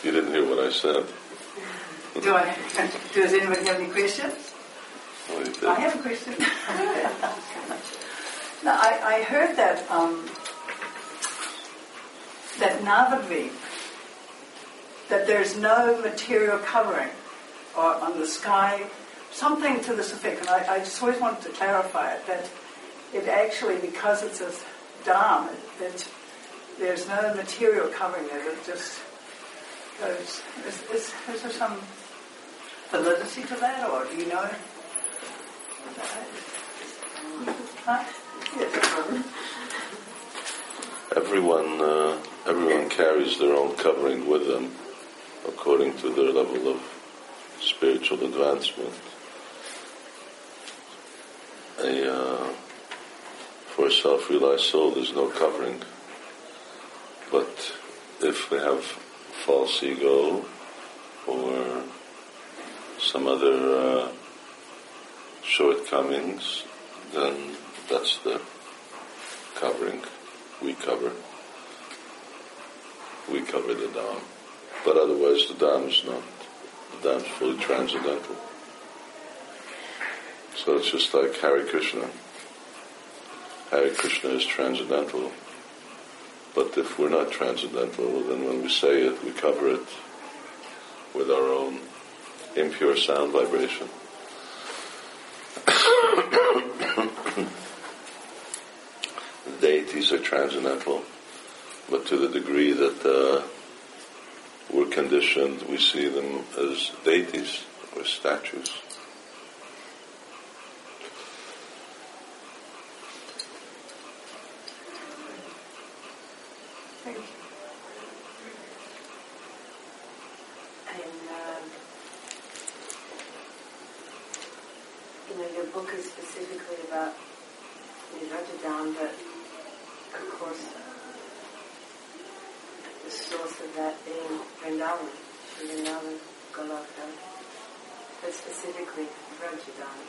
You didn't hear what I said. Does anybody have any questions? Oh, you did. I have a question. No, I heard that that Navadvip, that there's no material covering or on the sky, something to this effect. And I just always wanted to clarify it, that it actually, because it's a dam, that there's no material covering there, it just goes. Is there some validity to that, or do you know? Huh? Yes. Everyone carries their own covering with them, according to their level of spiritual advancement. For a self-realized soul, there's no covering. But if we have false ego or some other shortcomings, then that's the covering. We cover the Dham. But otherwise the Dham is not. The Dham is fully transcendental. So it's just like Hare Krishna. Hare Krishna is transcendental. But if we're not transcendental, then when we say it, we cover it with our own impure sound vibration. The deities are transcendental, but to the degree that we're conditioned, we see them as deities or statues. Thank you. And your book is specifically about Nirajadam, but of course the source of that being Vrindavan, Sri Vrindavan, Goloka, but specifically Vrajadam.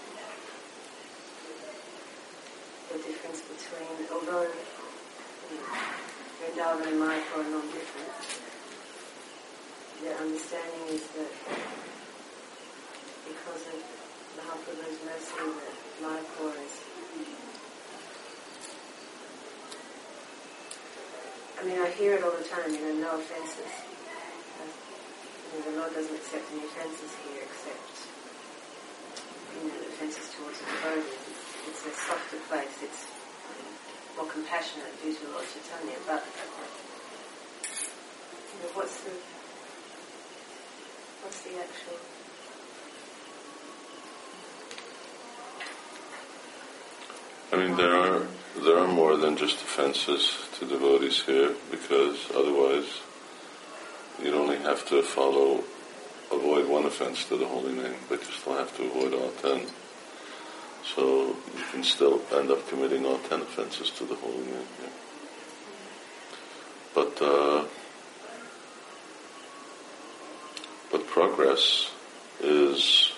The difference between, although Vrindavan and Mayapur are non-different, the understanding is that because of Mahaprabhu's mercy, that Mayapur is, I hear it all the time, no offences. The Lord doesn't accept any offences here except, offences towards the devotee. It's a softer place, it's more compassionate due to Lord Chaitanya, but what's the actual... There are more than just offences to devotees here, because otherwise you'd only have to avoid one offence to the holy name, but you still have to avoid all 10. So you can still end up committing all 10 offences to the holy name. Yeah. But progress is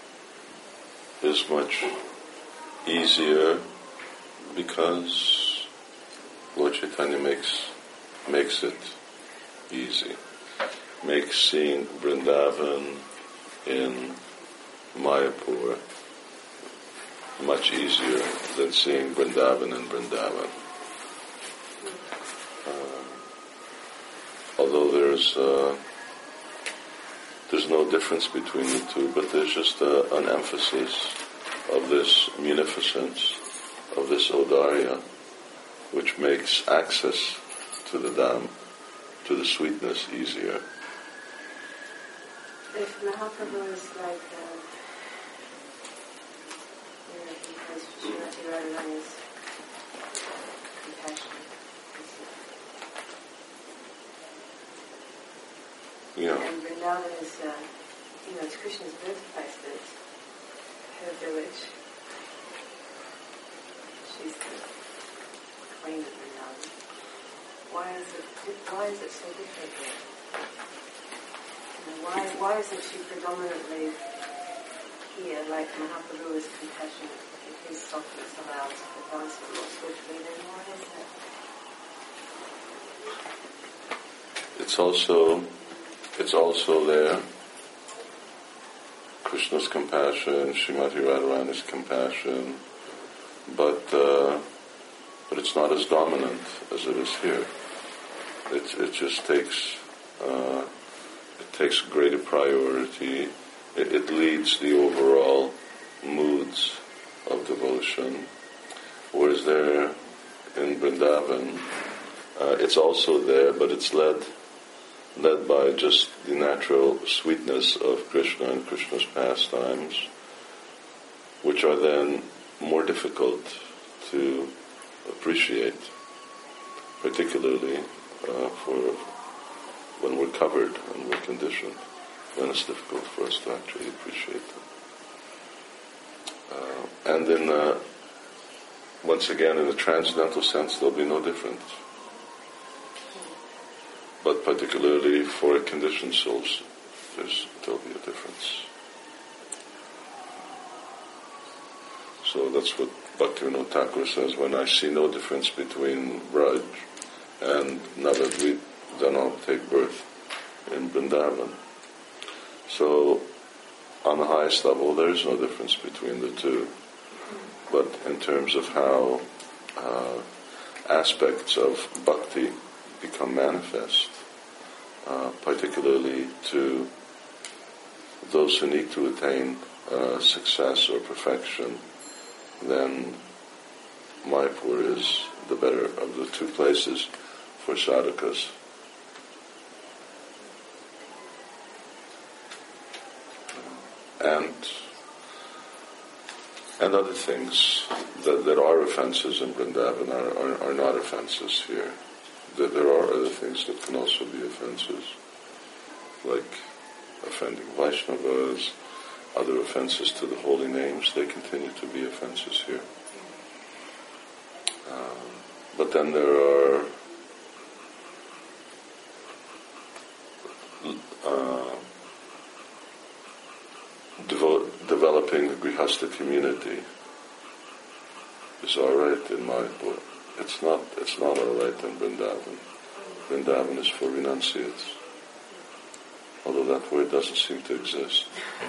much easier because Lord Chaitanya makes it easy. Makes seeing Vrindavan in Mayapur much easier than seeing Vrindavan in Vrindavan. Although there's no difference between the two, but there's just an emphasis of this munificence, of this Audarya, which makes access to the Dham, to the sweetness, easier. If Mahaprabhu is like, because Srimati Radharani is compassionate. Yeah. And Vrindavan is, it's Krishna's birthplace, but it's her village. She's the queen of Vrindavan. Why is it so different there? Why isn't she predominantly here, like Mahaprabhu is compassionate, if his softness allows advancement more swiftly, then why is that? It's also it's also there. Krishna's compassion, Srimati Radharani's compassion, but it's not as dominant as it is here. It just takes greater priority. It leads the overall moods of devotion. Whereas there in Vrindavan, it's also there, but it's led by just the natural sweetness of Krishna and Krishna's pastimes, which are then more difficult to appreciate, particularly for when we're covered and we're conditioned, then it's difficult for us to actually appreciate them. And then, once again, in a transcendental sense, there'll be no difference. But particularly for conditioned souls, there'll be a difference. So that's what Bhaktivinoda Thakur says, when I see no difference between Braj and Navadvip, then I'll take birth in Vrindavan. So, on the highest level, there is no difference between the two. But in terms of how aspects of bhakti become manifest, particularly to those who need to attain success or perfection, then Mayapur is the better of the two places for sadhakas. And other things that are offenses in Vrindavan are not offenses here. That there are other things that can also be offenses, like offending Vaishnavas, other offenses to the holy names. They continue to be offenses here. But then there are developing the Grihastha community is all right in Mayapur. It's not all right in Vrindavan. Vrindavan is for renunciates, although that word doesn't seem to exist.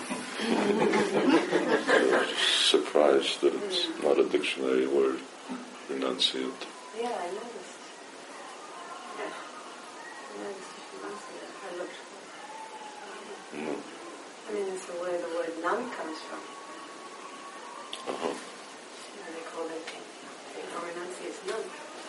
I'm surprised that it's not a dictionary word, renunciate. Yeah, I noticed. Yeah. I noticed renunciate. I looked for it. I mean, it's where the word nun comes from. Uh-huh. They call it, renunciates nun.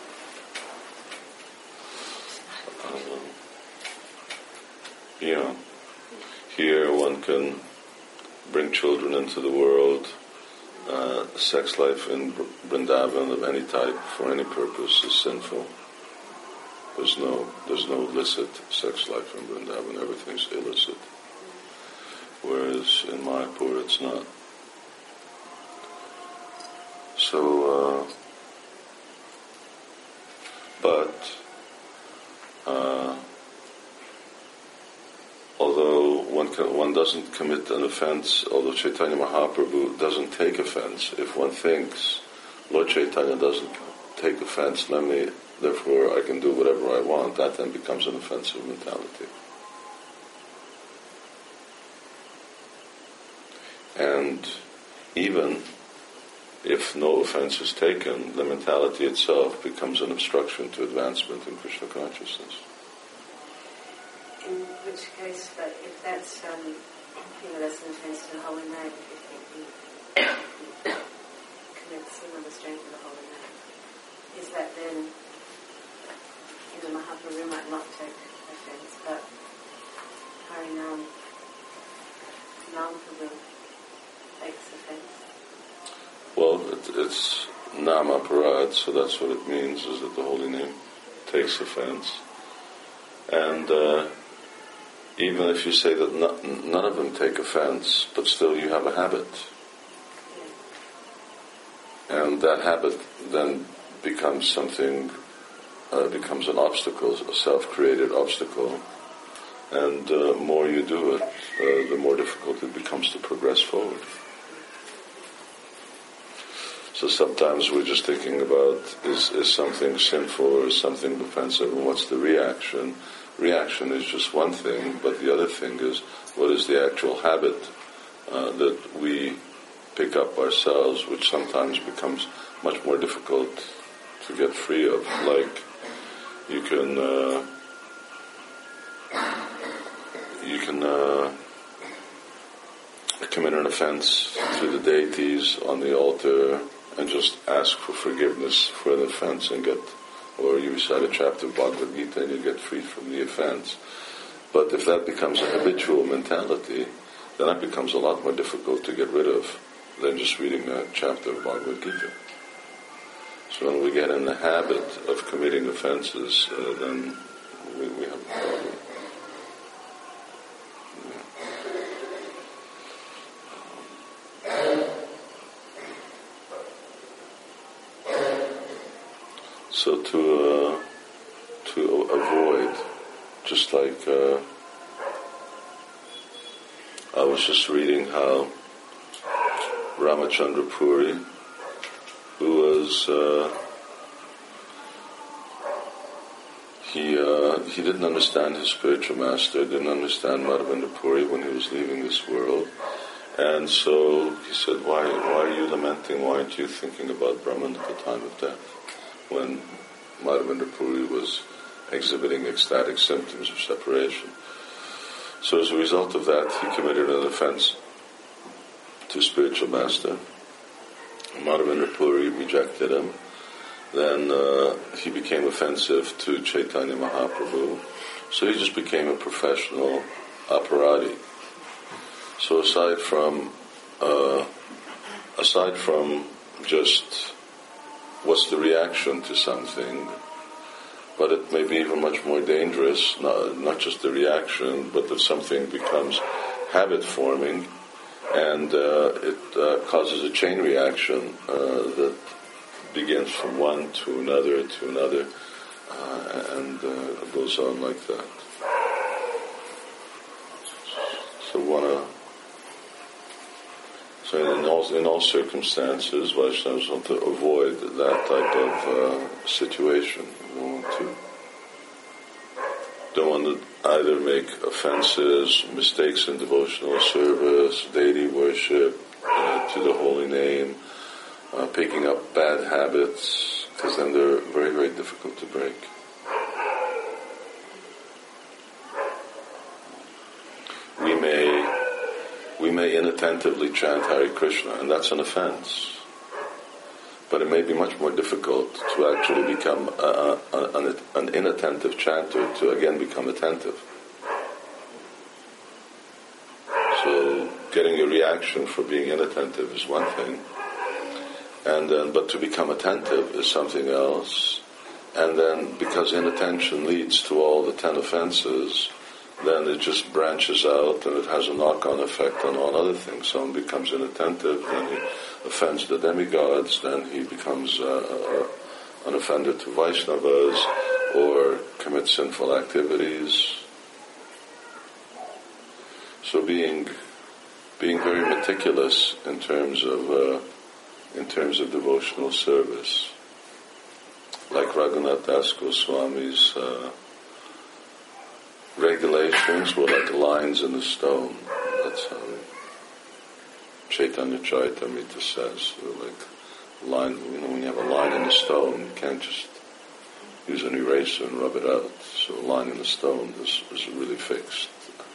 Yeah. Here one can bring children into the world. Sex life in Vrindavan of any type for any purpose is sinful. There's no illicit sex life in Vrindavan. Everything's illicit. Whereas in Mayapur it's not. So, although one doesn't commit an offense, although Chaitanya Mahaprabhu doesn't take offense, if one thinks Lord Chaitanya doesn't take offense, therefore I can do whatever I want, that then becomes an offensive mentality. And even if no offense is taken, the mentality itself becomes an obstruction to advancement in Krishna consciousness. In which case, if that's that's an offense to the holy name, if you think you commit sin on the strength of the holy name, is that then, Mahaprabhu might not take offense, but Harinam Prabhu takes offense? Well, it's Nama Parad, so that's what it means, is that the holy name takes offense. And even if you say that none of them take offense, but still you have a habit. Yeah. And that habit then becomes something, becomes an obstacle, a self-created obstacle. And the more you do it, the more difficult it becomes to progress forward. So sometimes we're just thinking about, is something sinful or is something offensive, and what's the reaction? reaction is just one thing, but the other thing is what is the actual habit that we pick up ourselves, which sometimes becomes much more difficult to get free of. Like you can commit an offense to the deities on the altar and just ask for forgiveness for the offense and get, or you recite a chapter of Bhagavad Gita and you get freed from the offense. But if that becomes a habitual mentality, then that becomes a lot more difficult to get rid of than just reading a chapter of Bhagavad Gita. So when we get in the habit of committing offenses, then we have a problem. So to avoid, just like I was just reading how Ramachandra Puri, who was he didn't understand his spiritual master, didn't understand Madhavendra Puri when he was leaving this world, and so he said, why are you lamenting? Why aren't you thinking about Brahman at the time of death, when Madhavendra Puri was exhibiting ecstatic symptoms of separation? So as a result of that, he committed an offense to spiritual master. Madhavendra Puri rejected him. Then he became offensive to Chaitanya Mahaprabhu. So he just became a professional aparadi. So aside from just what's the reaction to something, but it may be even much more dangerous, not just the reaction, but that something becomes habit forming, and it causes a chain reaction that begins from one to another, and goes on like that. So in all circumstances, Vaishnavas want to avoid that type of situation. Don't want to either make offenses, mistakes in devotional service, deity worship, to the holy name, picking up bad habits, because then they're very, very difficult to break. We may inattentively chant Hare Krishna, and that's an offense. But it may be much more difficult to actually become an inattentive chanter to again become attentive. So getting a reaction for being inattentive is one thing, but to become attentive is something else. And then because inattention leads to all the 10 offenses, then it just branches out and it has a knock-on effect on all other things. Someone becomes inattentive, then he offends the demigods, then he becomes an offender to Vaishnavas or commits sinful activities. So being very meticulous in terms of devotional service, like Raghunath Das Goswami's regulations were like lines in the stone. That's how Chaitanya Charitamrita says. They're like line. When you have a line in the stone, you can't just use an eraser and rub it out. So a line in the stone is really fixed.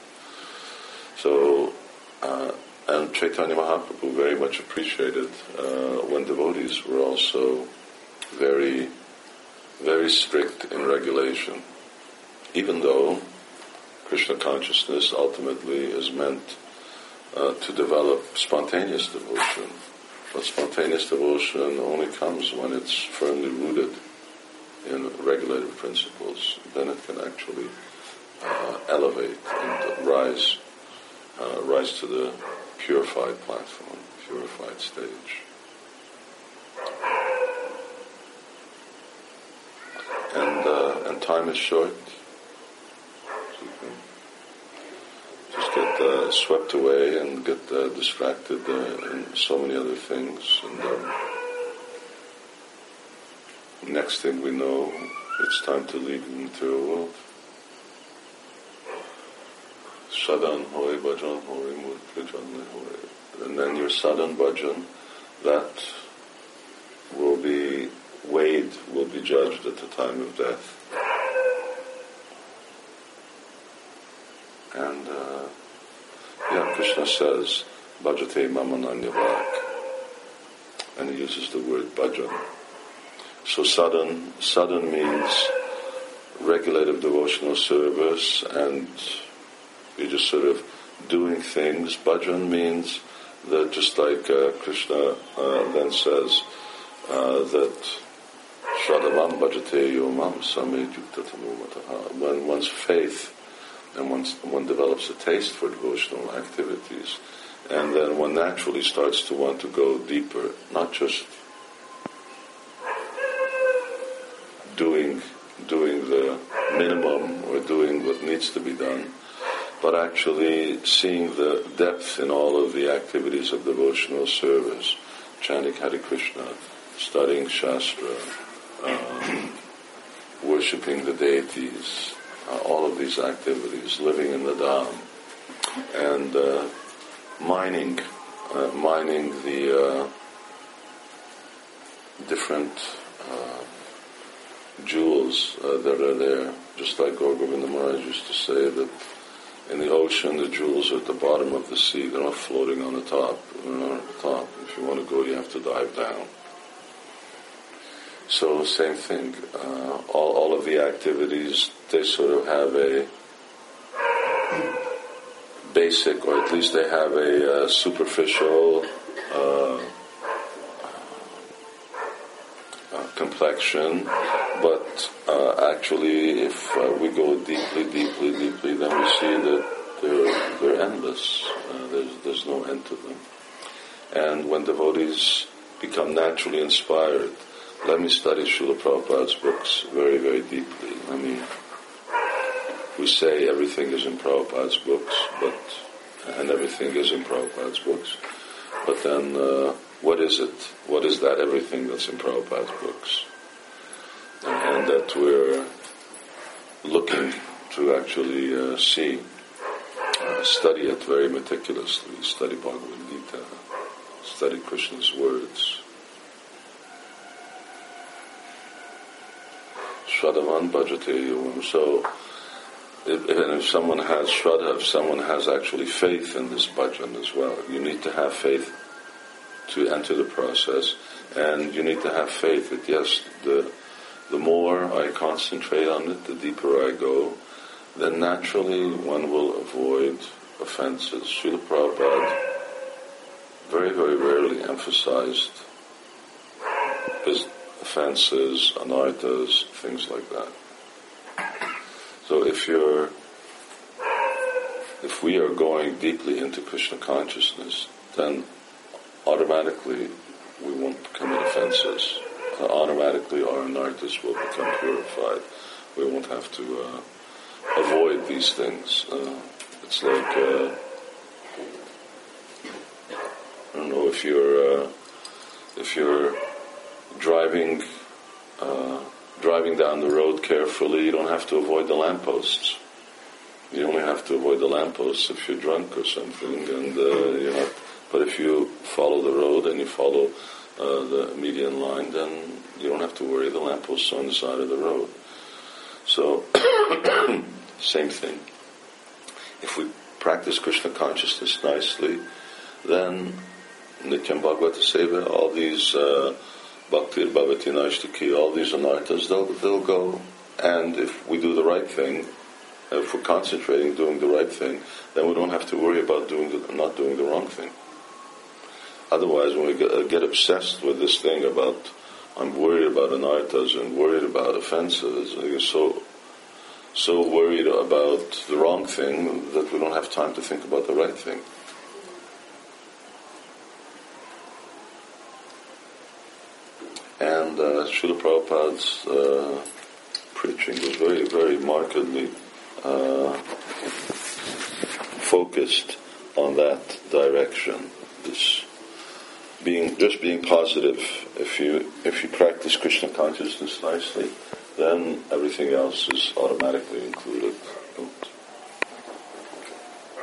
So, and Chaitanya Mahaprabhu very much appreciated when devotees were also very, very strict in regulation, even though Krishna consciousness ultimately is meant to develop spontaneous devotion. But spontaneous devotion only comes when it's firmly rooted in regulative principles. Then it can actually elevate and rise to the purified platform, purified stage. And time is short. Just get swept away and get distracted in so many other things, and next thing we know, it's time to leave the material world. Sadhan hoy, bhajan hoy, murti janne hoy. And then your sadhan bhajan, that will be weighed, will be judged at the time of death. And Krishna says, bhajate mamananyavak. And he uses the word bhajan. So sadhan means regulative devotional service, and you're just sort of doing things. Bhajan means that, just like Krishna then says, that Shradhavam bhajate yomam same yuktatamumataha. When one's faith and one develops a taste for devotional activities, and then one naturally starts to want to go deeper, not just doing the minimum or doing what needs to be done, but actually seeing the depth in all of the activities of devotional service, chanting Hare Krishna, studying Shastra, worshipping the deities, all of these activities, living in the Dham, and mining the different jewels that are there. Just like Gaur Govinda Maharaj used to say that in the ocean the jewels are at the bottom of the sea, they're not floating on the top. They're not on the top. If you want to go, you have to dive down. So same thing. All of the activities, they sort of have a basic, or at least they have a superficial complexion, but actually if we go deeply, then we see that they're endless. There's no end to them. And when devotees become naturally inspired, let me study Srila Prabhupada's books very, very deeply. We say everything is in Prabhupada's books, and everything is in Prabhupada's books, but then what is it? What is that everything that's in Prabhupada's books? And that we're looking to actually see, study it very meticulously, study Bhagavad Gita, study Krishna's words. Shradhavan bhajate yovam. So, if someone has shraddha, if someone has actually faith in this bhajan as well, you need to have faith to enter the process, and you need to have faith that yes, the more I concentrate on it, the deeper I go, then naturally one will avoid offenses. Srila Prabhupada very, very rarely emphasized his offenses, anarthas, things like that. So if we are going deeply into Krishna consciousness, then automatically we won't commit offenses. Automatically our anarthas will become purified. We won't have to avoid these things. It's like I don't know, if you're driving down the road carefully, you don't have to avoid the lampposts. You only have to avoid the lampposts if you're drunk or something, and you're not. But if you follow the road and you follow the median line, then you don't have to worry. The lampposts on the side of the road. So, same thing. If we practice Krishna consciousness nicely, then Nityam Bhagavata Seva, all these Bhaktir Bhavati Naishtaki, all these anarthas, they'll go. And if we do the right thing, if we're concentrating doing the right thing, then we don't have to worry about not doing the wrong thing. Otherwise, when we get obsessed with this thing about, I'm worried about anarthas and worried about offenses, and you're so worried about the wrong thing that we don't have time to think about the right thing. And Srila Prabhupada's preaching was very, very markedly focused on that direction. This being positive. If you practice Krishna consciousness nicely, then everything else is automatically included.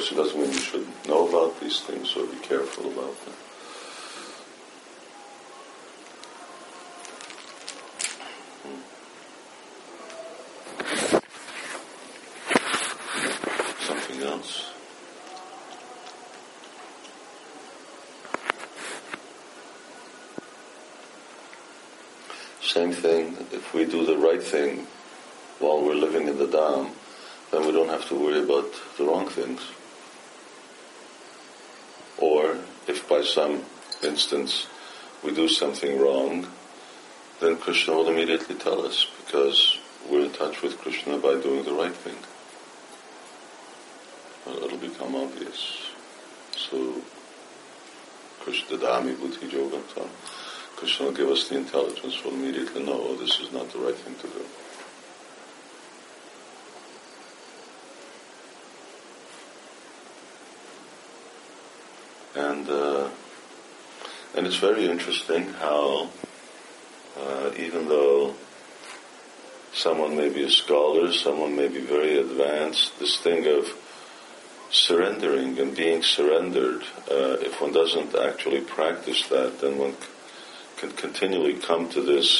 course, it doesn't mean you should know about these things or be careful about them. Something else? Same thing, if we do the right thing while we're living in the Dham, then we don't have to worry about the wrong things. Or, if by some instance we do something wrong, then Krishna will immediately tell us, because we're in touch with Krishna by doing the right thing. Well, it'll become obvious. So, Krishna Dami Buddhi Yogatam. Krishna will give us the intelligence, we'll immediately know, oh, this is not the right thing to do. And it's very interesting how, even though someone may be a scholar, someone may be very advanced, this thing of surrendering and being surrendered, if one doesn't actually practice that, then one can continually come to this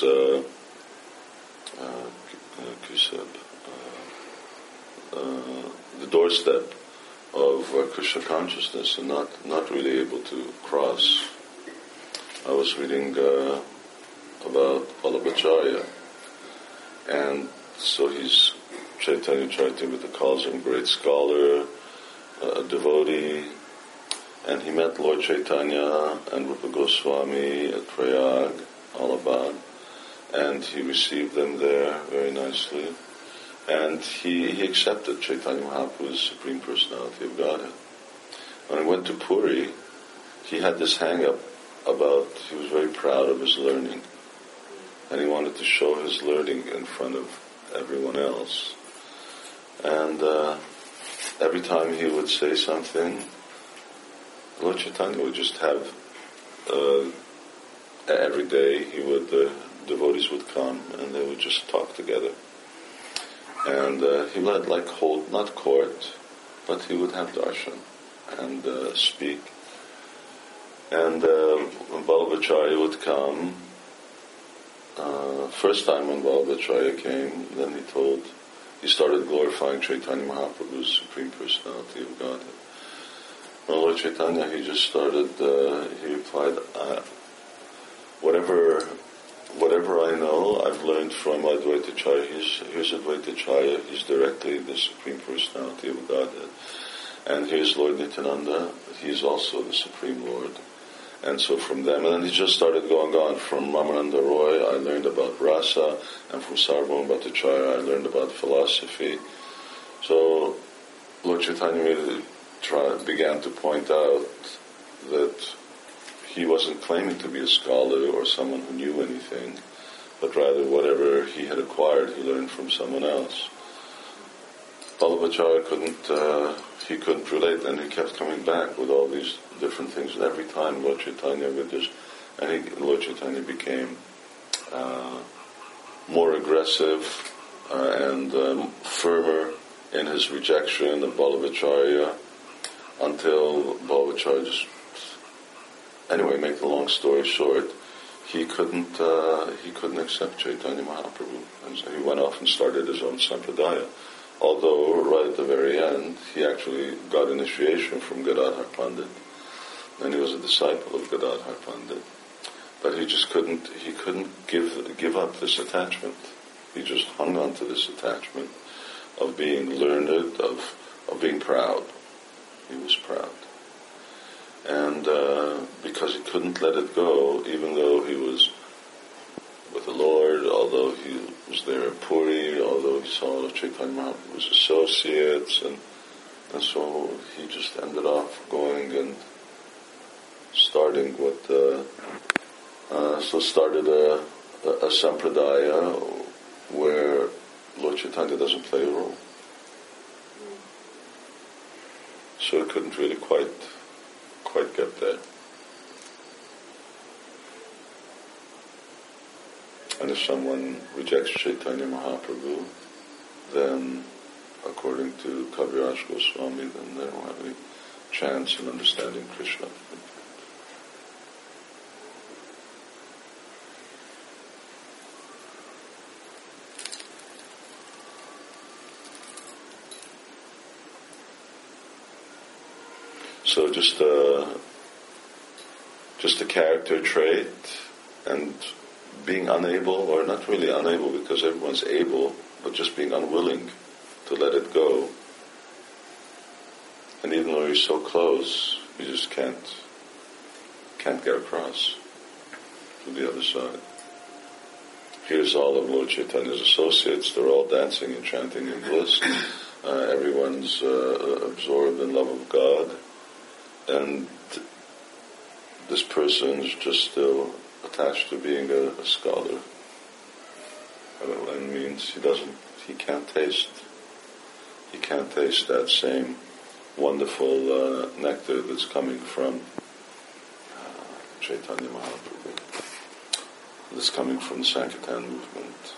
the doorstep of Krishna consciousness and not really able to cross. I was reading about Vallabhacharya, and so he's Chaitanya Charitamrita calls him great scholar, a devotee, and he met Lord Chaitanya and Rupa Goswami at Prayag, Allahabad, and he received them there very nicely. And he accepted Chaitanya Mahaprabhu as Supreme Personality of Godhead. When he went to Puri, he had this hang-up about, he was very proud of his learning, and he wanted to show his learning in front of everyone else. And every time he would say something, Lord Chaitanya would just have, every day devotees would come and they would just talk together. And he would hold, not court, but he would have darshan and speak. And when Vallabhacharya would come, first time when Vallabhacharya came, then he started glorifying Chaitanya Mahaprabhu as Supreme Personality of Godhead. Well, Lord Chaitanya, he just started, he replied, whatever I know, I've learned from Advaitacharya. Here's Advaitacharya, he's directly the Supreme Personality of Godhead. And here's Lord Nityananda, he's also the Supreme Lord. And so from them, and then he just started going on. From Ramananda Roy, I learned about rasa, and from Sarvabhauma Bhattacharya, I learned about philosophy. So Lord Chaitanya really began to point out that he wasn't claiming to be a scholar or someone who knew anything, but rather whatever he had acquired, he learned from someone else. Vallabhacharya couldn't relate, and he kept coming back with all these different things. And every time Lord Chaitanya Lord Chaitanya became more aggressive and firmer in his rejection of Vallabhacharya, until Vallabhacharya just... Anyway, make the long story short, he couldn't accept Chaitanya Mahaprabhu, and so he went off and started his own sampradaya. Although right at the very end, he actually got initiation from Gadadhar Pandit, and he was a disciple of Gadadhar Pandit. But he just couldn't give up this attachment. He just hung on to this attachment of being learned, of being proud. He was proud. And because he couldn't let it go, even though he was with the Lord, although he was there at Puri, although he saw Chaitanya Mahaprabhu's associates, and so he just ended up going and starting started a sampradaya where Lord Chaitanya doesn't play a role. So it couldn't really quite get there. And if someone rejects Chaitanya Mahaprabhu, then according to Kaviraj Goswami, then they don't have any chance in understanding Krishna. So just a character trait, and being unable, or not really unable because everyone's able, but just being unwilling to let it go. And even though you're so close, you just can't get across to the other side. Here's all of Lord Chaitanya's associates, they're all dancing and chanting in bliss. Everyone's absorbed in love of God. And this person's just still attached to being a scholar. That means he can't taste that same wonderful nectar that's coming from Chaitanya Mahaprabhu, that's coming from the Sankirtan movement.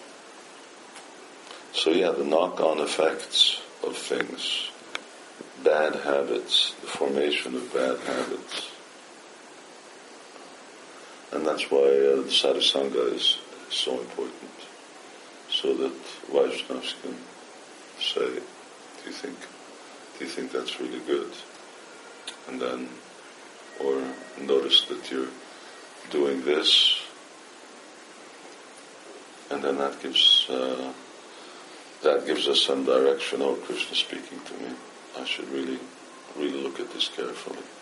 So the knock-on effects of things, bad habits, the formation of bad habits. And that's why the sadhusanga is so important, so that Vaishnavas can say, do you think that's really good? And then, or notice that you're doing this, and then that gives us some direction. Oh, Krishna speaking to me. I should really look at this carefully.